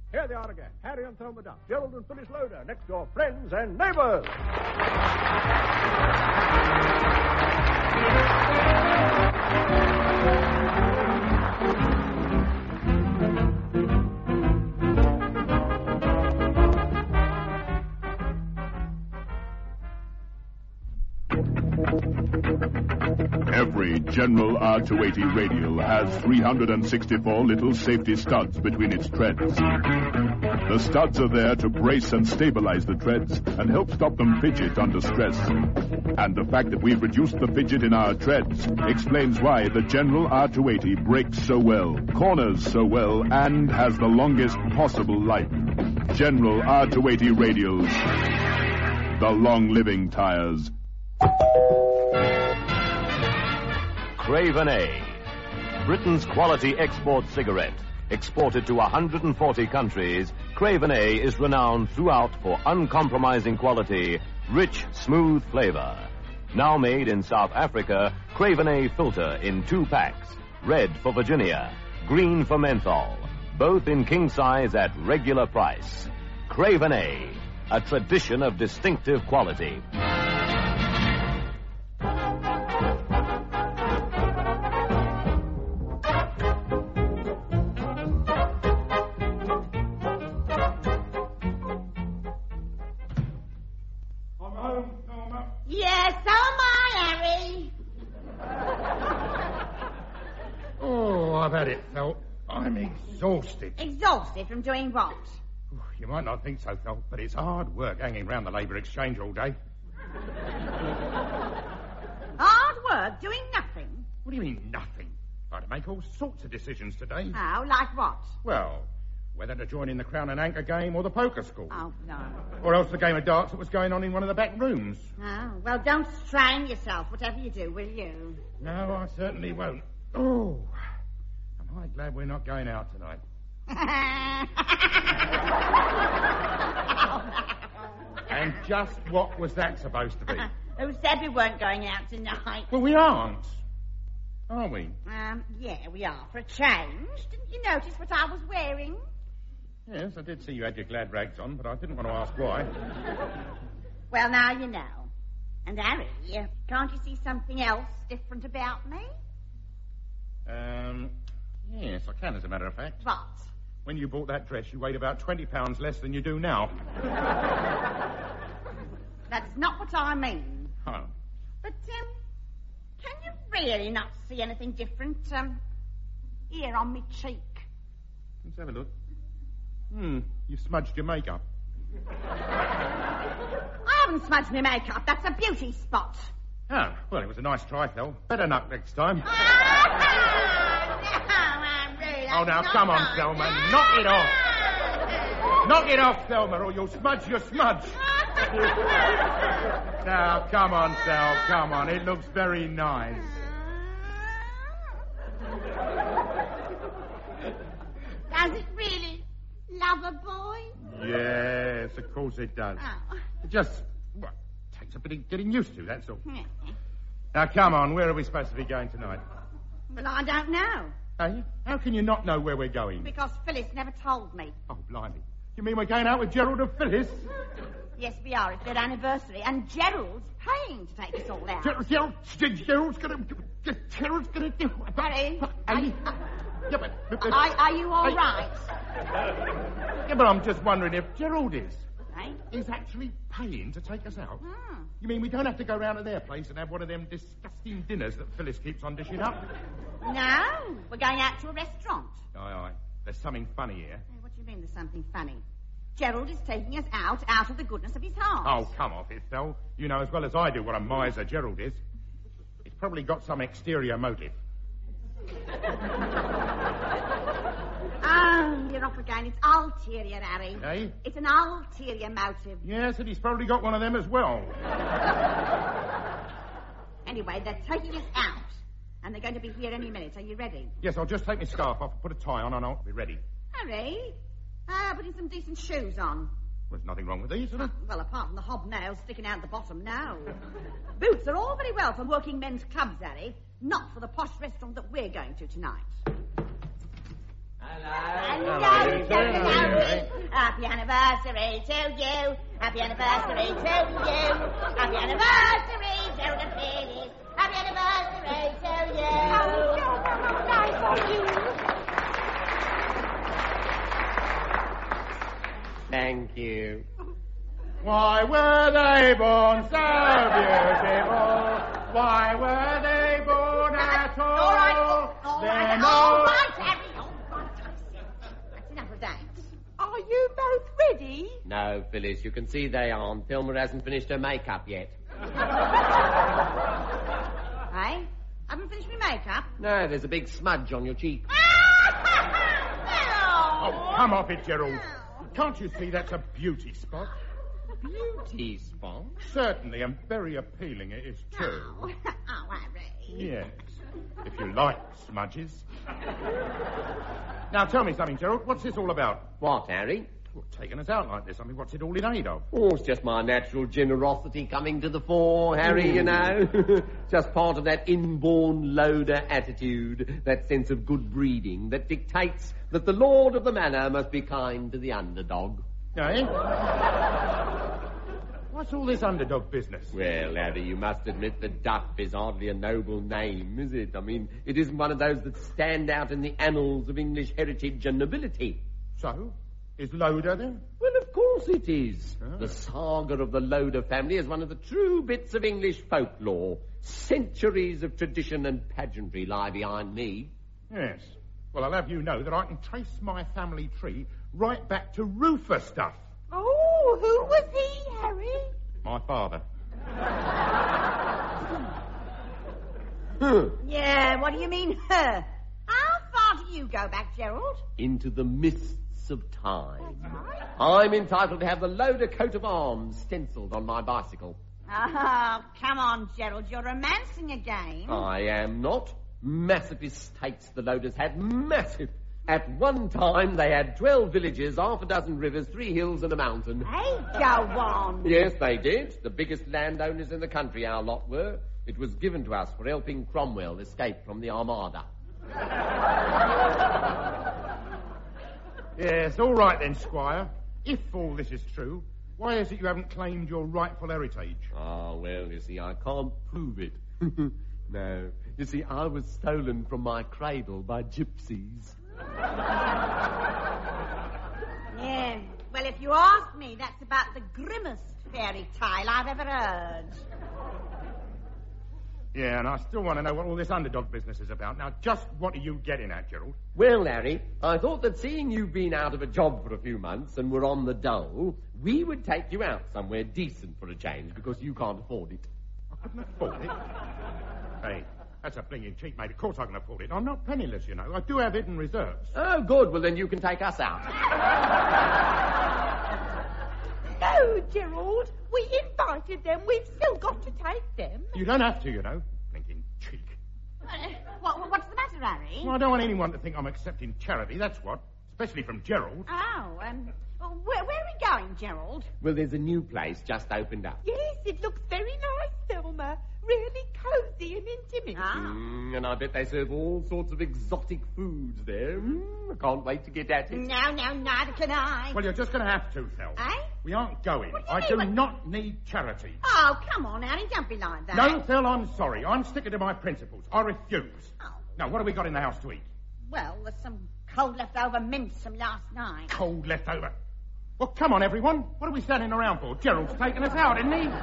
Here they are again. Harry and Thelma Duff, Gerald and Phyllis Loader, next door friends and neighbors. Every General R280 radial has 364 little safety studs between its treads. The studs are there to brace and stabilize the treads and help stop them fidget under stress. And the fact that we've reduced the fidget in our treads explains why the General R280 brakes so well, corners so well, and has the longest possible life. General R280 radials. The long-living tires. Craven A, Britain's quality export cigarette. Exported to 140 countries, Craven A is renowned throughout for uncompromising quality, rich, smooth flavor. Now made in South Africa, Craven A filter in 2 packs. Red for Virginia, green for menthol. Both in king size at regular price. Craven A tradition of distinctive quality. Yes, so am I, Harry. Oh, I've had it, Phil. I'm exhausted. Exhausted from doing what? You might not think so, Phil, but it's hard work hanging around the Labour Exchange all day. Hard work, doing nothing? What do you mean, nothing? I had to make all sorts of decisions today. Oh, like what? Well, whether to join in the Crown and Anchor game or the poker school. Oh, no. Or else the game of darts that was going on in one of the back rooms. Oh, well, don't strain yourself, whatever you do, will you? No, I certainly won't. Oh, am I glad we're not going out tonight. And just what was that supposed to be? Who said we weren't going out tonight? Well, we aren't. Are we? Yeah, we are, for a change. Didn't you notice what I was wearing? Yes, I did see you had your glad rags on, but I didn't want to ask why. Well, now you know. And, Harry, can't you see something else different about me? Yes, I can, as a matter of fact. What? When you bought that dress, you weighed about 20 pounds less than you do now. That's not what I mean. Oh. But, can you really not see anything different, here on me cheek? Let's have a look. You smudged your makeup. I haven't smudged my makeup. That's a beauty spot. Oh, well, it was a nice try, Phil. Better luck next time. Oh, now, come on, Thelma. Knock it off. Knock it off, Thelma, or you'll smudge your smudge. Now, come on, Sal, come on. It looks very nice. Does it really, lover boy? Yes, of course it does. Oh. It just, takes a bit of getting used to, that's all. Now, come on, where are we supposed to be going tonight? Well, I don't know. How can you not know where we're going? Because Phyllis never told me. Oh, blimey. You mean we're going out with Gerald and Phyllis? Yes, we are. It's their anniversary, and Gerald's paying to take us all out. Gerald's gonna do... Harry, Yeah, but... are you all right? Yeah, but I'm just wondering if Gerald is. Right? He's actually paying to take us out. You mean we don't have to go round to their place and have one of them disgusting dinners that Phyllis keeps on dishing up? No, we're going out to a restaurant. Aye. There's something funny here. What do you mean there's something funny? Gerald is taking us out of the goodness of his heart. Oh, come off it, Phil. You know as well as I do what a miser Gerald is. He's probably got some exterior motive. Oh, you're off again. It's ulterior, Harry. Eh? It's an ulterior motive. Yes, and he's probably got one of them as well. Anyway, they're taking us out. And they're going to be here any minute. Are you ready? Yes, I'll just take my scarf off and put a tie on and I'll be ready. Harry, putting some decent shoes on. There's nothing wrong with these, is there? Well, apart from the hobnails sticking out the bottom, no. Boots are all very well for working men's clubs, Harry. Not for the posh restaurant that we're going to tonight. Hello, happy anniversary to you. Happy anniversary to you. Happy anniversary to the Phillies. Happy anniversary to you. Oh, how nice of you. Thank you. Why were they born so beautiful? Why were they born at all? All right, Harry. All right, that's enough of that. Are you both ready? No, Phyllis, you can see they aren't. Thelma hasn't finished her makeup yet. Hey? Haven't finished my makeup? No, there's a big smudge on your cheek. Oh, come off it, Gerald. Can't you see that's a beauty spot? Beauty spot? Certainly, and very appealing it is, too. Oh, Harry. Yes, if you like smudges. Now, tell me something, Gerald. What's this all about? What, Harry? Well, taking us out like this, I mean, what's it all in aid of? Oh, it's just my natural generosity coming to the fore, Harry, you know. Just part of that inborn loader attitude, that sense of good breeding that dictates that the lord of the manor must be kind to the underdog. Eh? What's all this underdog business? Well, Harry, you must admit that Duff is hardly a noble name, is it? I mean, it isn't one of those that stand out in the annals of English heritage and nobility. So? Is Loder there? Well, of course it is. Oh. The saga of the Loder family is one of the true bits of English folklore. Centuries of tradition and pageantry lie behind me. Yes. Well, I'll have you know that I can trace my family tree right back to Rufus Duff. Oh, who was he, Harry? My father. Yeah, what do you mean, her? How far do you go back, Gerald? Into the mists of time. I'm entitled to have the Loder coat of arms stenciled on my bicycle. Oh, come on, Gerald, you're romancing again. I am not. Massive estates the Loders had. Massive. At one time, they had 12 villages, half a dozen rivers, 3 hills and a mountain. Hey, go on. Yes, they did. The biggest landowners in the country, our lot were. It was given to us for helping Cromwell escape from the Armada. Yes, all right then, Squire. If all this is true, why is it you haven't claimed your rightful heritage? Ah, well, you see, I can't prove it. No. You see, I was stolen from my cradle by gypsies. Yeah, well, if you ask me, that's about the grimmest fairy tale I've ever heard. Yeah, and I still want to know what all this underdog business is about. Now, just what are you getting at, Gerald? Well, Larry, I thought that seeing you've been out of a job for a few months and were on the dole, we would take you out somewhere decent for a change, because you can't afford it. I couldn't afford it? Hey, that's a blinging cheat, mate. Of course I can afford it. I'm not penniless, you know. I do have hidden reserves. Oh, good. Well, then you can take us out. No, Gerald. We invited them. We've still got to take them. You don't have to, you know. Blinking cheek. What's the matter, Harry? Well, I don't want anyone to think I'm accepting charity, that's what. Especially from Gerald. Oh, where are we going, Gerald? Well, there's a new place just opened up. Yes, it looks very nice, Thelma. Really cosy and intimate. And I bet they serve all sorts of exotic foods there. I can't wait to get at it. No, neither can I. Well, you're just going to have to, Thel. Eh? We aren't going. What I do do you mean? not need charity. Oh, come on, Harry, don't be like that. No, Phil, I'm sorry. I'm sticking to my principles. I refuse. Oh. Now, what have we got in the house to eat? Well, there's some cold leftover mince from last night. Cold left over. Well, come on, everyone. What are we standing around for? Gerald's taking us out, isn't he?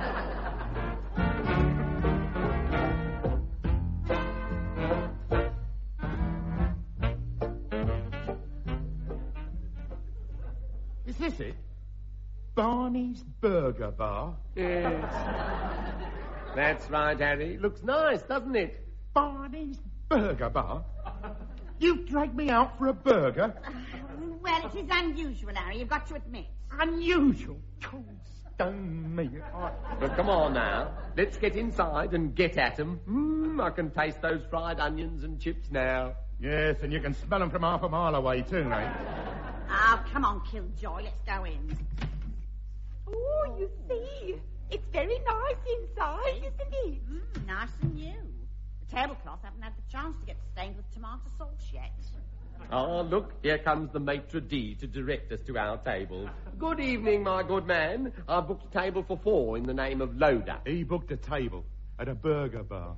Is this it? Barney's Burger Bar? Yes. That's right, Harry. Looks nice, doesn't it? Barney's Burger Bar? You've dragged me out for a burger? Well, it is unusual, Harry, you've got to admit. Unusual? Oh, stone me. But come on now. Let's get inside and get at 'em. I can taste those fried onions and chips now. Yes, and you can smell them from half a mile away, too, mate. Oh, come on, Killjoy, let's go in. Oh, you see. It's very nice inside, isn't it? Nice and new. The tablecloths haven't had the chance to get stained with tomato sauce yet. Ah, look, here comes the maitre d' to direct us to our table. Good evening, my good man. I've booked a table for 4 in the name of Loader. He booked a table at a burger bar.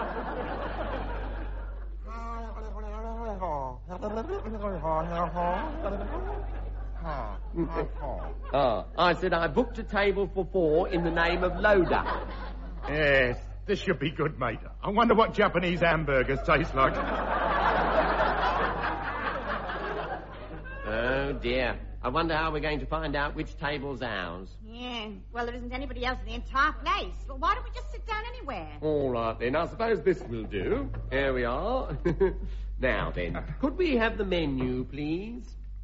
I said I booked a table for 4 in the name of Loader. Yes, this should be good, mate. I wonder what Japanese hamburgers taste like. Oh, dear. I wonder how we're going to find out which table's ours. Yeah, well, there isn't anybody else in the entire place. Well, why don't we just sit down anywhere? All right, then. I suppose this will do. Here we are. Now, then, could we have the menu, please?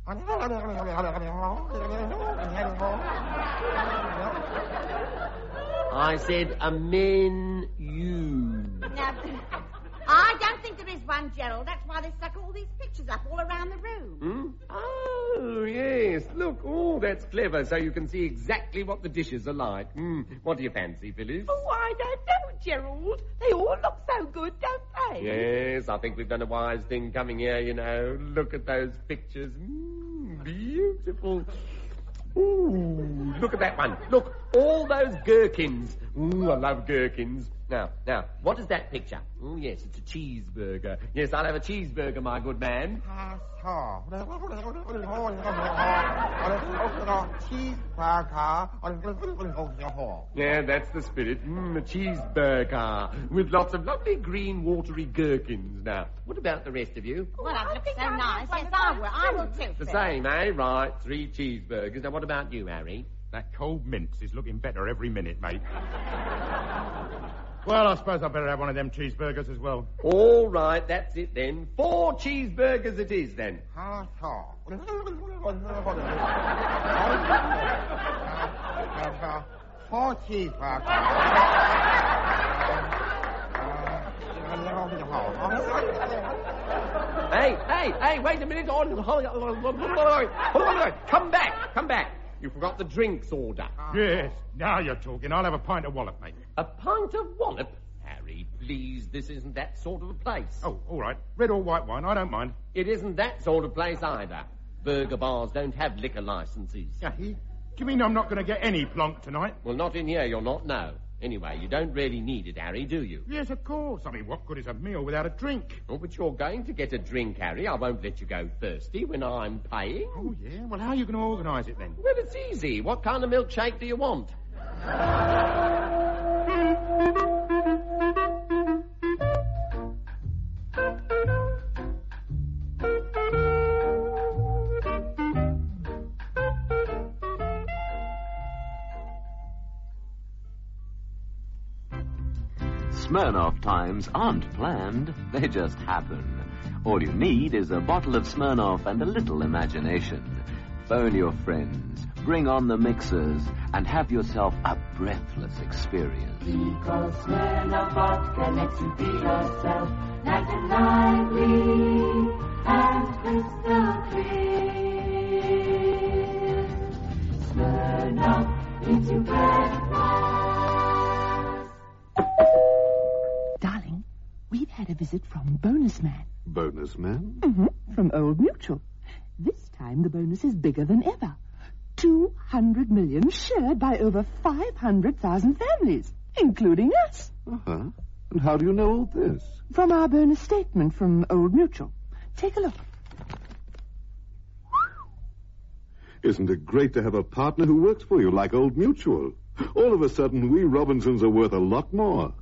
I said a menu. Now, I don't think there is one, Gerald. That's why they stuck all these pictures up all around the room. Oh, yes. Look, that's clever, so you can see exactly what the dishes are like. What do you fancy, Phyllis? Oh, I don't know, Gerald. They all look so good, don't they? Yes, I think we've done a wise thing coming here, you know. Look at those pictures. Beautiful. Ooh, look at that one. Look, all those gherkins. Ooh, I love gherkins. Now, what is that picture? Oh, yes, it's a cheeseburger. Yes, I'll have a cheeseburger, my good man. Yeah, that's the spirit. A cheeseburger with lots of lovely green watery gherkins. Now, what about the rest of you? Well, that looks so nice. Yes, I will too. The same, eh? Right, 3 cheeseburgers. Now, what about you, Harry? That cold mince is looking better every minute, mate. Well, I suppose I better have one of them cheeseburgers as well. All right, that's it then. 4 cheeseburgers it is then. 4 cheeseburgers. Hey, wait a minute. Come back. You forgot the drinks order. Yes, now you're talking. I'll have a pint of wallop, mate. A pint of wallop? Harry, please, this isn't that sort of a place. Oh, all right. Red or white wine, I don't mind. It isn't that sort of place either. Burger bars don't have liquor licenses. Do you mean I'm not going to get any plonk tonight? Well, not in here, you're not, no. Anyway, you don't really need it, Harry, do you? Yes, of course. I mean, what good is a meal without a drink? Oh, but you're going to get a drink, Harry. I won't let you go thirsty when I'm paying. Oh, yeah? Well, how are you going to organise it, then? Well, it's easy. What kind of milkshake do you want? Smirnoff times aren't planned, they just happen. All you need is a bottle of Smirnoff and a little imagination. Phone your friends, bring on the mixers, and have yourself a breathless experience. Because Smirnoff vodka lets you be yourself, nice and lively and crystal clear. Smirnoff gives you breathless. Darling, we've had a visit from Bonus Man. Bonus Man? Mm-hmm, from Old Mutual. This time the bonus is bigger than ever. 200 million shared by over 500,000 families, including us. Uh-huh. And how do you know all this? From our bonus statement from Old Mutual. Take a look. Isn't it great to have a partner who works for you like Old Mutual? All of a sudden, we Robinsons are worth a lot more.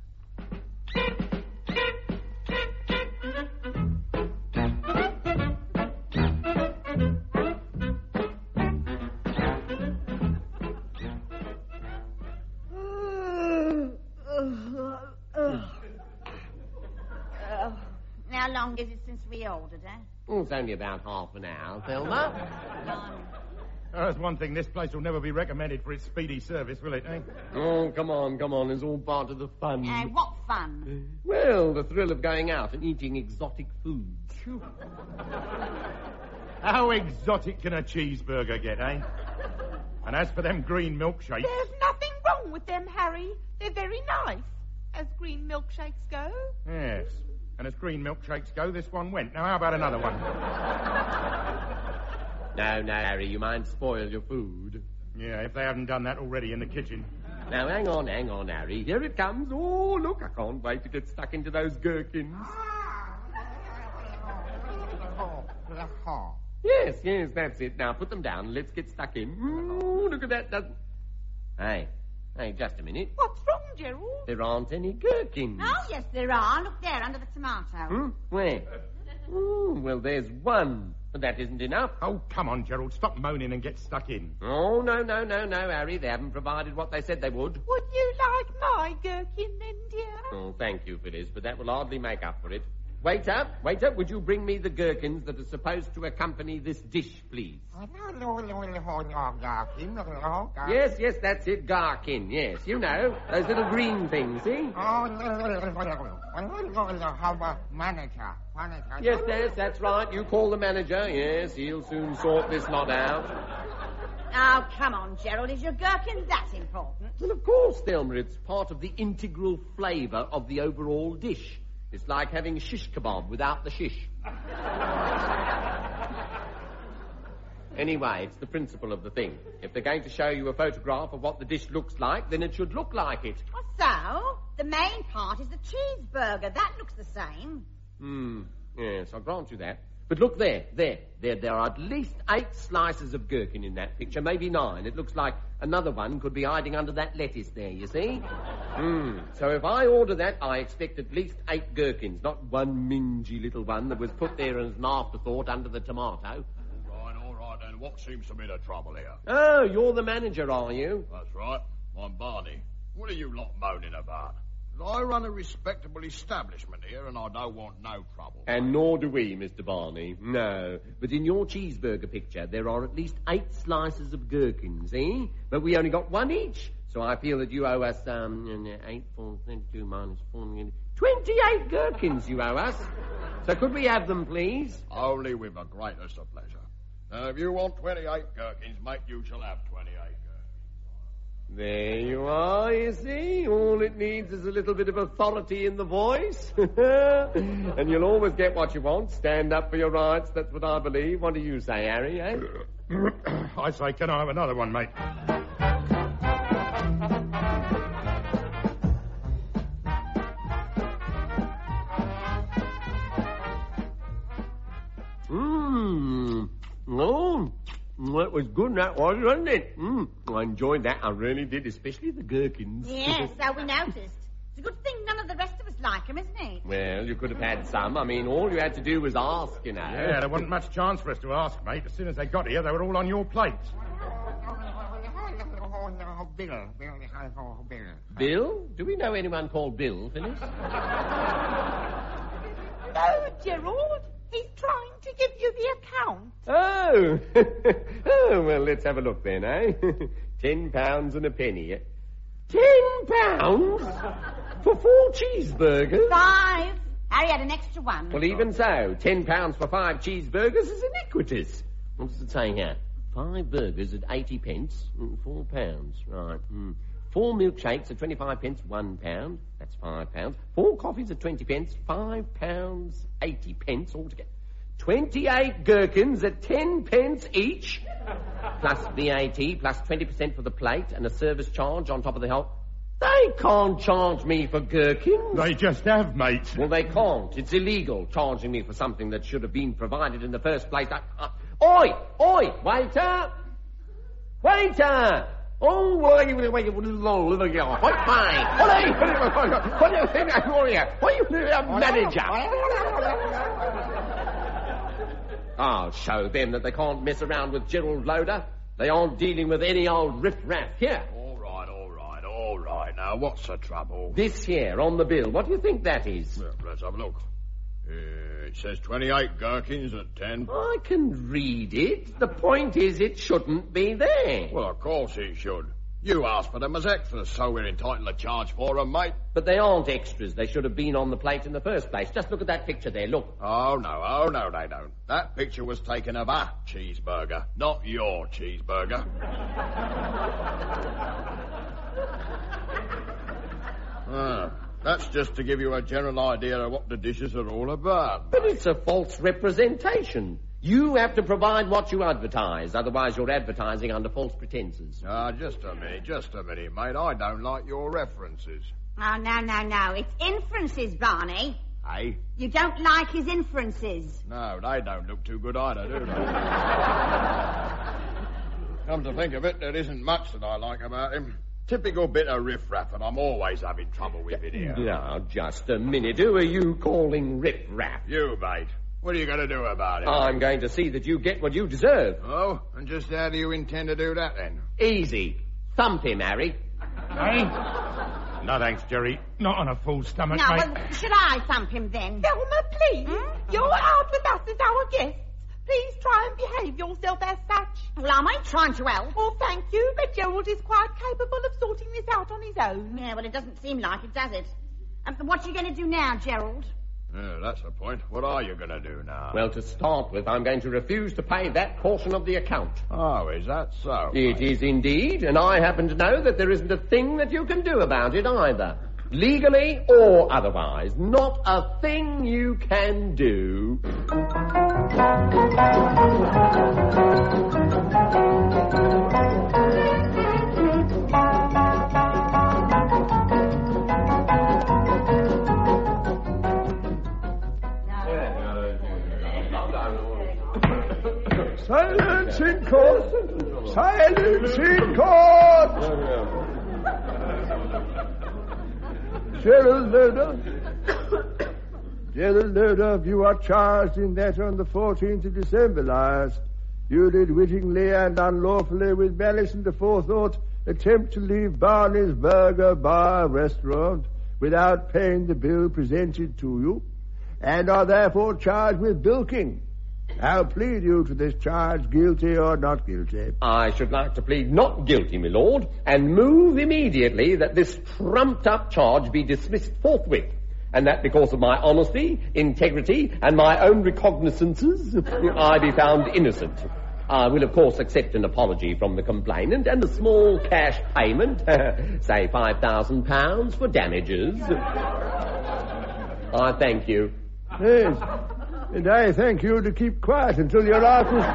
How long is it since we ordered, eh? Oh, it's only about half an hour, Thelma. There's one thing, this place will never be recommended for its speedy service, will it, eh? Oh, come on. It's all part of the fun. What fun? Well, the thrill of going out and eating exotic foods. How exotic can a cheeseburger get, eh? And as for them green milkshakes... There's nothing wrong with them, Harry. They're very nice. as green milkshakes go. Yes. And as green milkshakes go, this one went. Now, how about another one? No, Harry, you might spoil your food. Yeah, if they haven't done that already in the kitchen. Now, hang on, Harry. Here it comes. Oh, look, I can't wait to get stuck into those gherkins. Yes, that's it. Now, put them down. Let's get stuck in. Ooh, look at that. Hey, just a minute. What's wrong, Gerald? There aren't any gherkins. Oh, yes, there are. Look there, under the tomato. Where? Ooh, well, there's one. But that isn't enough. Oh, come on, Gerald. Stop moaning and get stuck in. Oh, no, Harry. They haven't provided what they said they would. Would you like my gherkin then, dear? Oh, thank you, Phyllis, but that will hardly make up for it. Waiter, would you bring me the gherkins that are supposed to accompany this dish, please? Yes, that's it, gherkin, yes. You know, those little green things, see? Yes, that's right. You call the manager. Yes, he'll soon sort this lot out. Oh, come on, Gerald. Is your gherkin that important? Well, of course, Thelma. It's part of the integral flavour of the overall dish. It's like having shish kebab without the shish. Anyway, it's the principle of the thing. If they're going to show you a photograph of what the dish looks like, then it should look like it. So, the main part is the cheeseburger. That looks the same. Yes, I'll grant you that. But look there. There are at least 8 slices of gherkin in that picture, maybe 9. It looks like another one could be hiding under that lettuce there, you see? So if I order that, I expect at least 8 gherkins, not one mingy little one that was put there as an afterthought under the tomato. All right, then. What seems to be the trouble here? Oh, you're the manager, are you? That's right. I'm Barney. What are you lot moaning about? I run a respectable establishment here, and I don't want no trouble. And nor do we, Mr. Barney. No. But in your cheeseburger picture, there are at least 8 slices of gherkins, eh? But we only got 1 each. So I feel that you owe us, 8, 4, 32 minus 4, 28 gherkins you owe us. So could we have them, please? Only with the greatest of pleasure. Now, if you want 28 gherkins, mate, you shall have 28 gherkins. There you are, you see. All it needs is a little bit of authority in the voice. And you'll always get what you want. Stand up for your rights, that's what I believe. What do you say, Harry, eh? I say, can I have another one, mate? Oh, that was good, that was, wasn't it? I enjoyed that, I really did, especially the gherkins. Yes, so we noticed. It's a good thing none of the rest of us like them, isn't it? Well, you could have had some. I mean, all you had to do was ask, you know. Yeah, there wasn't much chance for us to ask, mate. As soon as they got here, they were all on your plate. Bill? Do we know anyone called Bill, Phyllis? No, Gerald. He's trying to give you the account. Oh. Oh, well, let's have a look then, eh? £10 and a penny. £10? For 4 cheeseburgers? 5. Harry had an extra one. Well, even so, £10 for 5 cheeseburgers is iniquitous. What does it say here? 5 burgers at 80 pence, £4. Right. 4 milkshakes at 25 pence, £1. That's £5. 4 coffees at 20 pence, £5, 80 pence altogether. 28 gherkins at 10 pence each, plus VAT, plus 20% for the plate and a service charge on top of the whole. They can't charge me for gherkins. They just have, mate. Well, they can't. It's illegal charging me for something that should have been provided in the first place. Oi! Waiter! Waiter! Oh, why you fine? What do you think I'm for you? What do you think I'm manager? I'll show them that they can't mess around with Gerald Loader. They aren't dealing with any old riff-raff here. All right. Now, what's the trouble? This here, on the bill. What do you think that is? Well, let's have a look. It says 28 gherkins at 10. I can read it. The point is it shouldn't be there. Well, of course it should. You asked for them as extras, so we're entitled to charge for them, mate. But they aren't extras. They should have been on the plate in the first place. Just look at that picture there, look. Oh, no, they don't. That picture was taken of a cheeseburger, not your cheeseburger. That's just to give you a general idea of what the dishes are all about. But it's a false representation. You have to provide what you advertise, otherwise you're advertising under false pretenses. Just a minute, mate. I don't like your references. Oh, no. It's inferences, Barney. Eh? You don't like his inferences. No, they don't look too good either, do they? Come to think of it, there isn't much that I like about him. Typical bit of riff-raff, and I'm always having trouble with it here. Now, just a minute. Who are you calling riff-raff? You, mate. What are you going to do about it? I'm going to see that you get what you deserve. Oh, and just how do you intend to do that, then? Easy. Thump him, Harry. Hey? No, thanks, Jerry. Not on a full stomach, No, mate. well, should I thump him then? Velma, please. You're out with us as our guests. Please try and behave yourself as such. Well, I ain't trying to help. Oh, thank you, but Gerald is quite capable of sorting this out on his own. Yeah, well, it doesn't seem like it, does it? What are you going to do now, Gerald? Yeah, that's the point. What are you going to do now? Well, to start with, I'm going to refuse to pay that portion of the account. Oh, is that so? It is indeed, and I happen to know that there isn't a thing that you can do about it either. Legally or otherwise. Not a thing you can do. Silence in court! Silence in court! Gerald Loder, you are charged in that on the 14th of December last. You did wittingly and unlawfully with malice and aforethought attempt to leave Barney's Burger Bar restaurant without paying the bill presented to you, and are therefore charged with bilking. I'll plead you to this charge, guilty or not guilty. I should like to plead not guilty, my lord, and move immediately that this trumped-up charge be dismissed forthwith, and that because of my honesty, integrity, and my own recognizances, I be found innocent. I will, of course, accept an apology from the complainant and a small cash payment, say £5,000 for damages. I thank you. Yes. And I thank you to keep quiet until you're asked to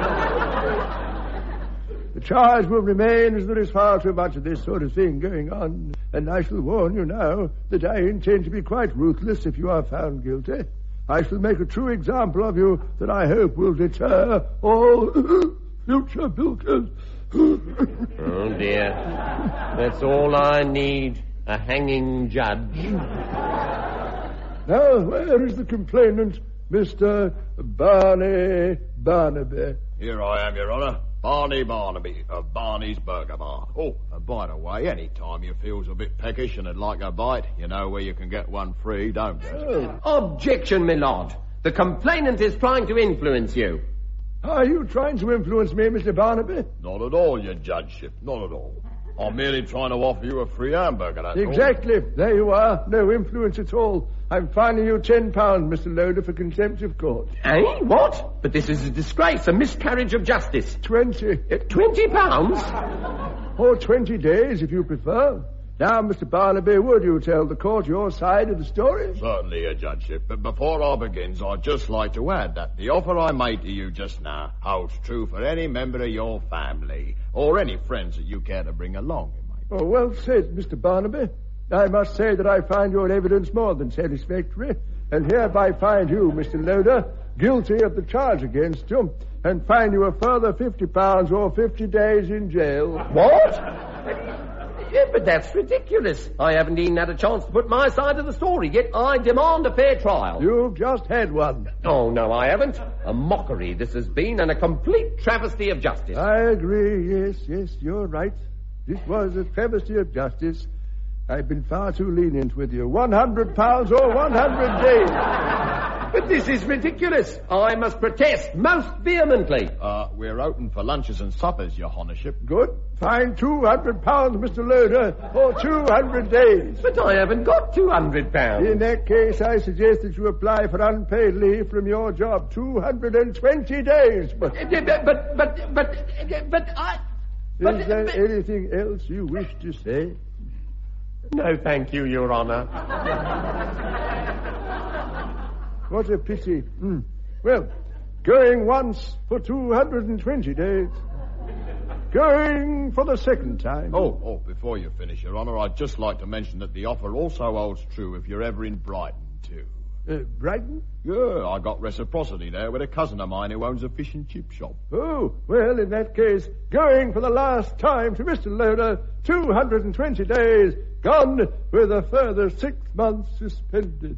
speak. The charge will remain as there is far too much of this sort of thing going on, and I shall warn you now that I intend to be quite ruthless if you are found guilty. I shall make a true example of you that I hope will deter all future bilkers. Oh, dear. That's all I need, a hanging judge. Now, where is the complainant? Mr. Barney Barnaby. Here I am, Your Honour. Barney Barnaby of Barney's Burger Bar. Oh, and by the way, any time you feels a bit peckish and would like a bite, you know where you can get one free, don't you? Oh. Objection, my lord. The complainant is trying to influence you. Are you trying to influence me, Mr. Barnaby? Not at all, Your Judgeship. Not at all. I'm merely trying to offer you a free hamburger, that's Exactly. There you are. No influence at all. I'm fining you £10, Mr. Loder, for contempt of court. Eh? What? But this is a disgrace, a miscarriage of justice. 20. £20? Or 20 days, if you prefer. Now, Mr. Barnaby, would you tell the court your side of the story? Certainly, Your Judgeship. But before I begins, I'd just like to add that the offer I made to you just now holds true for any member of your family or any friends that you care to bring along. Oh, well said, Mr. Barnaby. I must say that I find your evidence more than satisfactory, and hereby find you, Mr. Loder, guilty of the charge against you, and fine you a further £50 or 50 days in jail. What? Yeah, but that's ridiculous. I haven't even had a chance to put my side of the story, yet I demand a fair trial. You've just had one. Oh, no, I haven't. A mockery this has been, and a complete travesty of justice. I agree, yes, you're right. This was a travesty of justice. I've been far too lenient with you. £100 or 100 days. But this is ridiculous. I must protest most vehemently. We're open for lunches and suppers, Your Honourship. Good. Fine £200, Mr. Loder, or 200 days. But I haven't got £200. In that case, I suggest that you apply for unpaid leave from your job. 220 days. But I... Is there anything else you wish to say? No, thank you, Your Honour. What a pity. Well, going once for 220 days. Going for the second time. Oh, before you finish, Your Honour, I'd just like to mention that the offer also holds true if you're ever in Brighton, too. Brighton? Yeah, I got reciprocity there with a cousin of mine who owns a fish and chip shop. Oh, well, in that case, going for the last time to Mr. Loder, 220 days, gone with a further 6 months suspended.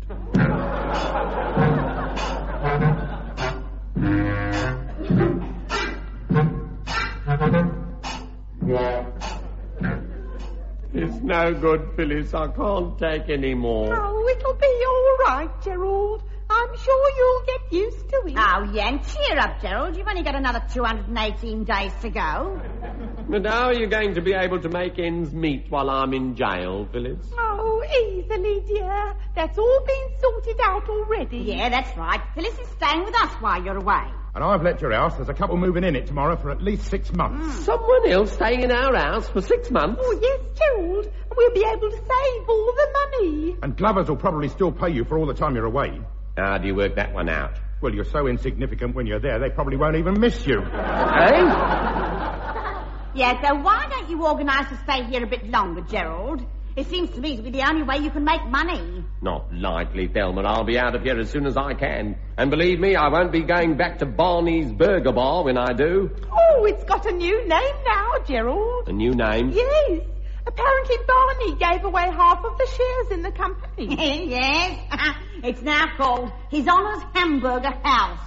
It's no good, Phyllis. I can't take any more. Oh, it'll be all right, Gerald. I'm sure you'll get used to it. Oh, yeah, cheer up, Gerald. You've only got another 218 days to go. But how are you going to be able to make ends meet while I'm in jail, Phyllis? Oh, easily, dear. That's all been sorted out already. Yeah, that's right. Phyllis is staying with us while you're away. And I've let your house. There's a couple moving in it tomorrow for at least 6 months. Someone else staying in our house for 6 months? Oh, yes, Gerald. We'll be able to save all the money. And Glovers will probably still pay you for all the time you're away. How do you work that one out? Well, you're so insignificant when you're there, they probably won't even miss you. Eh? Yeah, so why don't you organise to stay here a bit longer, Gerald? It seems to me to be the only way you can make money. Not likely, Thelma. I'll be out of here as soon as I can. And believe me, I won't be going back to Barney's Burger Bar when I do. Oh, it's got a new name now, Gerald. A new name? Yes. Apparently Barney gave away half of the shares in the company. Yes. It's now called His Honour's Hamburger House.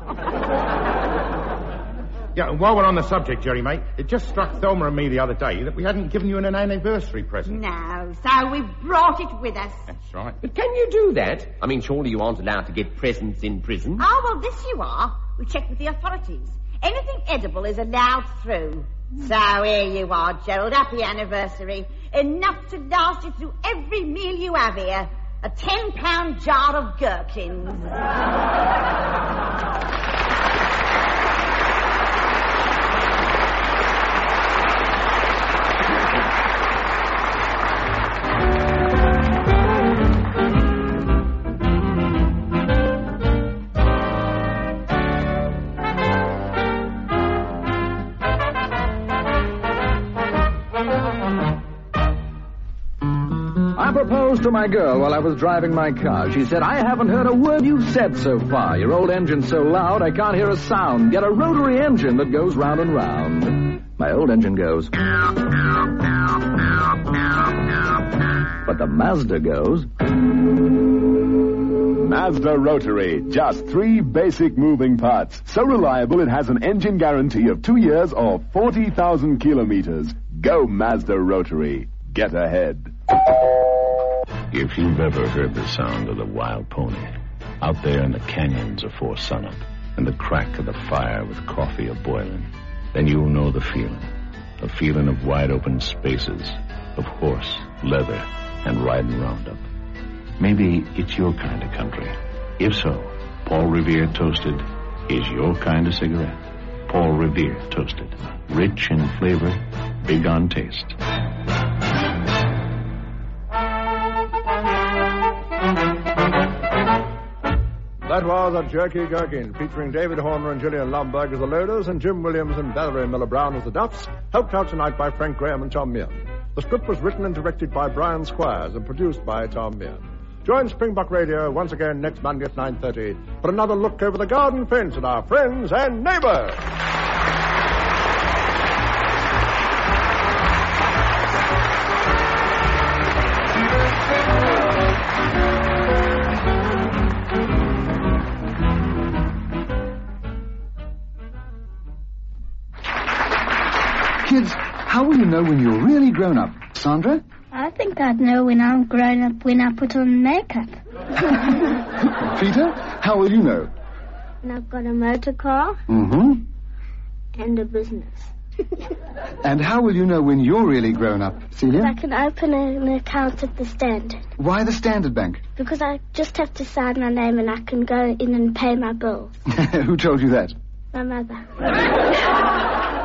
Yeah, and while we're on the subject, Jerry, mate, it just struck Thelma and me the other day that we hadn't given you an anniversary present. No, so we brought it with us. That's right. But can you do that? I mean, surely you aren't allowed to get presents in prison. Oh, well, this you are. We checked with the authorities. Anything edible is allowed through. So here you are, Gerald. Happy anniversary. Enough to last you through every meal you have here. A 10-pound jar of gherkins. I proposed to my girl while I was driving my car. She said, I haven't heard a word you've said so far. Your old engine's so loud I can't hear a sound. Get a rotary engine that goes round and round. My old engine goes. But the Mazda goes. Mazda Rotary. Just 3 basic moving parts. So reliable it has an engine guarantee of 2 years or 40,000 kilometers. Go Mazda Rotary. Get ahead. If you've ever heard the sound of the wild pony out there in the canyons afore sunup and the crack of the fire with coffee a-boiling, then you'll know the feeling. A feeling of wide open spaces, of horse, leather, and riding roundup. Maybe it's your kind of country. If so, Paul Revere Toasted is your kind of cigarette. Paul Revere Toasted. Rich in flavor, big on taste. That was A Jerky Gherkin, featuring David Horner and Gillian Lomberg as the Loaders and Jim Williams and Valerie Miller-Brown as the Duffs, helped out tonight by Frank Graham and Tom Meehan. The script was written and directed by Brian Squires and produced by Tom Meehan. Join Springbok Radio once again next Monday at 9:30 for another look over the garden fence at our friends and neighbors. Kids, how will you know when you're really grown up? Sandra? I think I'd know when I'm grown up when I put on makeup. Peter, how will you know? And I've got a motor car. Mm-hmm. And a business. And how will you know when you're really grown up, Celia? I can open an account at the Standard. Why the Standard Bank? Because I just have to sign my name and I can go in and pay my bills. Who told you that? My mother.